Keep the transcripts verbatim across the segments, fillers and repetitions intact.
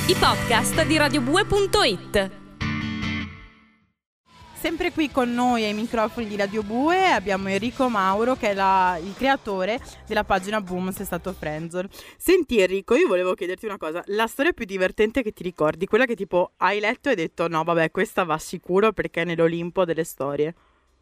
i podcast di radiobue punto it. Sempre qui con noi ai microfoni di Radio Bue abbiamo Enrico Mauro, che è la, il creatore della pagina Boom Sei stato friendzone. Senti Enrico, io volevo chiederti una cosa: la storia più divertente che ti ricordi, quella che tipo hai letto e hai detto no vabbè questa va sicuro perché è nell'Olimpo delle storie.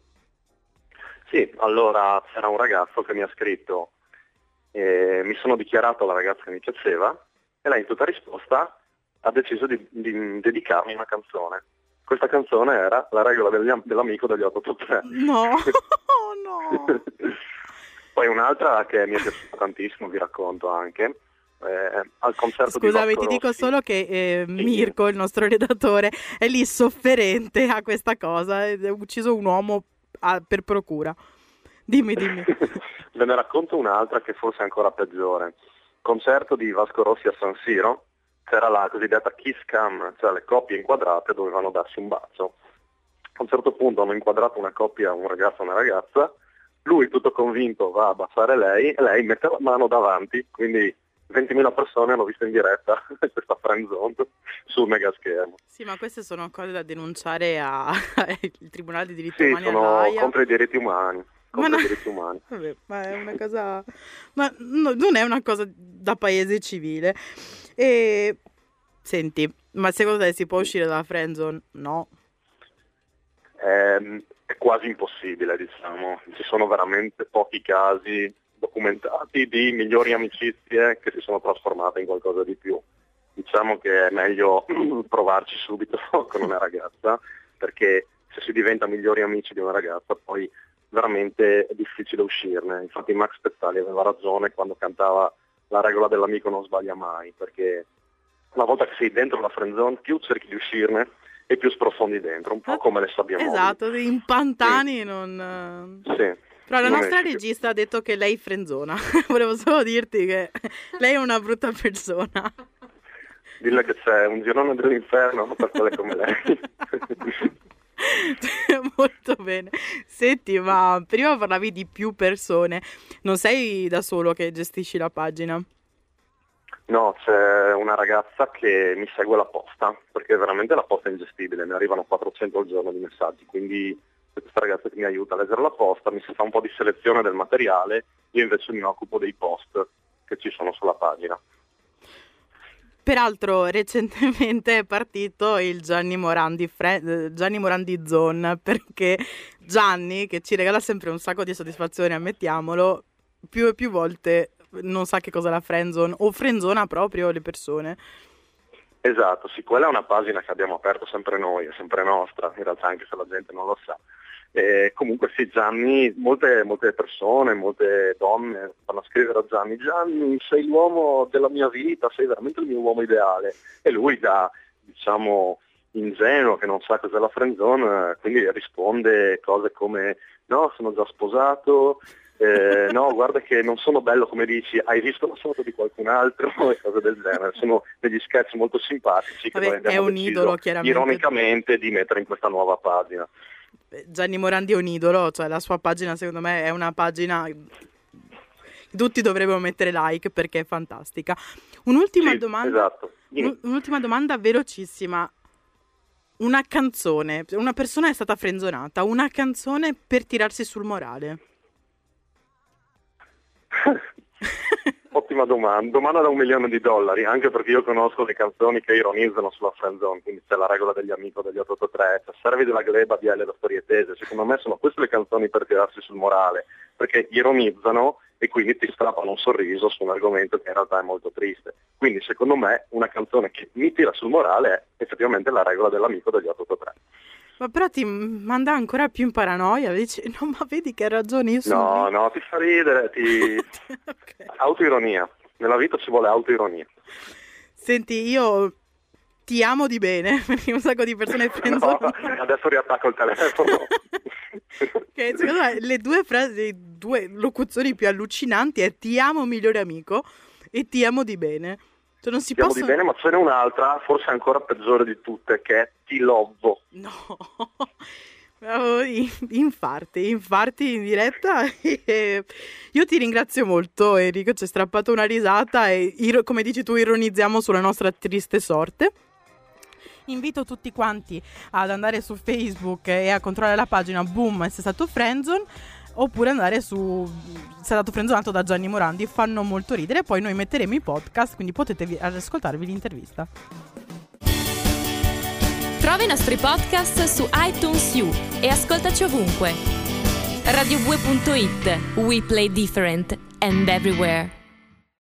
Sì, allora c'era un ragazzo che mi ha scritto, eh, mi sono dichiarato alla ragazza che mi piaceva e lei in tutta risposta ha deciso di, di dedicarmi una canzone. Questa canzone era La regola degli, dell'amico degli otto otto tre. No, oh no. Poi un'altra che mi è piaciuta tantissimo, vi racconto anche, eh, al concerto Scusami, di Vasco ti dico Rossi. solo che eh, Sì. Mirko, il nostro redattore, è lì sofferente a questa cosa ed ha ucciso un uomo a, per procura. Dimmi, dimmi. Ve ne racconto un'altra che forse è ancora peggiore. Concerto di Vasco Rossi a San Siro. C'era la cosiddetta kiss cam, cioè le coppie inquadrate dovevano darsi un bacio. A un certo punto hanno inquadrato una coppia, un ragazzo e una ragazza, lui tutto convinto va a baciare lei e lei mette la mano davanti, quindi ventimila persone hanno visto in diretta questa friendzone sul mega schermo. Sì, ma queste sono cose da denunciare al Tribunale di diritti Sì, umani sono all'Aia. contro i diritti umani. Ma, Contro no, i diritti umani. vabbè, ma è una cosa, ma no, non è una cosa da paese civile. E senti, ma secondo te si può uscire dalla friendzone? No. È, è quasi impossibile, diciamo. Ci sono veramente pochi casi documentati di migliori amicizie che si sono trasformate in qualcosa di più. Diciamo che è meglio provarci subito con una ragazza, perché se si diventa migliori amici di una ragazza poi veramente è difficile uscirne. Infatti Max Pezzali aveva ragione quando cantava La regola dell'amico non sbaglia mai, perché una volta che sei dentro la friendzone più cerchi di uscirne e più sprofondi dentro, un po' come le sabbie mobili. Esatto, in pantani sì. non... Sì. Però la non nostra esci regista ha detto che lei frenzona. Volevo solo dirti che lei è una brutta persona. Dille che c'è un girone dell'inferno per quelle come lei. Molto bene. Senti, ma prima parlavi di più persone. Non sei da solo che gestisci la pagina? No, c'è una ragazza che mi segue la posta, perché veramente la posta è ingestibile, mi arrivano quattrocento al giorno di messaggi, quindi questa ragazza che mi aiuta a leggere la posta, mi si fa un po' di selezione del materiale, io invece mi occupo dei post che ci sono sulla pagina. Peraltro recentemente è partito il Gianni Morandi, Fre- Gianni Morandi Zone, perché Gianni, che ci regala sempre un sacco di soddisfazione, ammettiamolo, più e più volte non sa che cosa è la friendzone, o friendzona proprio le persone. Esatto, sì, quella è una pagina che abbiamo aperto sempre noi, è sempre nostra, in realtà anche se la gente non lo sa. E comunque sì, Gianni, molte, molte persone, molte donne vanno a scrivere a Gianni: Gianni, sei l'uomo della mia vita, sei veramente il mio uomo ideale. E lui da, diciamo, ingenuo, che non sa cos'è la friendzone, quindi risponde cose come: no, sono già sposato, eh, no, guarda che non sono bello come dici, hai visto la foto di qualcun altro, e cose del genere. Sono degli sketch molto simpatici che Vabbè, noi abbiamo è un deciso, idolo, chiaramente, ironicamente, di mettere in questa nuova pagina. Gianni Morandi è un idolo, cioè la sua pagina secondo me è una pagina tutti dovrebbero mettere like perché è fantastica. Un'ultima Sì, domanda, esatto. un'ultima domanda velocissima. Una canzone, una persona è stata frenzonata, una canzone per tirarsi sul morale. Ottima domanda, domanda da un milione di dollari, anche perché io conosco le canzoni che ironizzano sulla friendzone, quindi c'è La regola degli amici degli otto otto tre, c'è Servi della gleba di L da Storie Tese. Secondo me sono queste le canzoni per tirarsi sul morale, perché ironizzano e quindi ti strappano un sorriso su un argomento che in realtà è molto triste. Quindi secondo me una canzone che mi tira sul morale è effettivamente La regola dell'amico degli otto otto tre. Ma però ti manda ancora più in paranoia, dici, no ma vedi che hai ragione, io sono No, lì. no, ti fa ridere, ti... okay. Autoironia, nella vita ci vuole autoironia. Senti, io ti amo di bene, perché un sacco di persone pensano... No, adesso riattacco il telefono. Okay, secondo me le due frasi, le due locuzioni più allucinanti è ti amo migliore amico e ti amo di bene. Cioè non si ti amo possono... di bene, ma ce n'è un'altra, forse ancora peggiore di tutte, che è ti lovo. No, Oh, infarti, infarti in diretta. Io ti ringrazio molto, Enrico, ci hai strappato una risata e come dici tu ironizziamo sulla nostra triste sorte. Invito tutti quanti ad andare su Facebook e a controllare la pagina Boom Se stato friendzone, oppure andare su Se stato friendzonato da Gianni Morandi, fanno molto ridere. Poi noi metteremo i podcast, quindi potete ascoltarvi l'intervista. Trova i nostri podcast su iTunes U e ascoltaci ovunque. radio bue punto it. We play different and everywhere.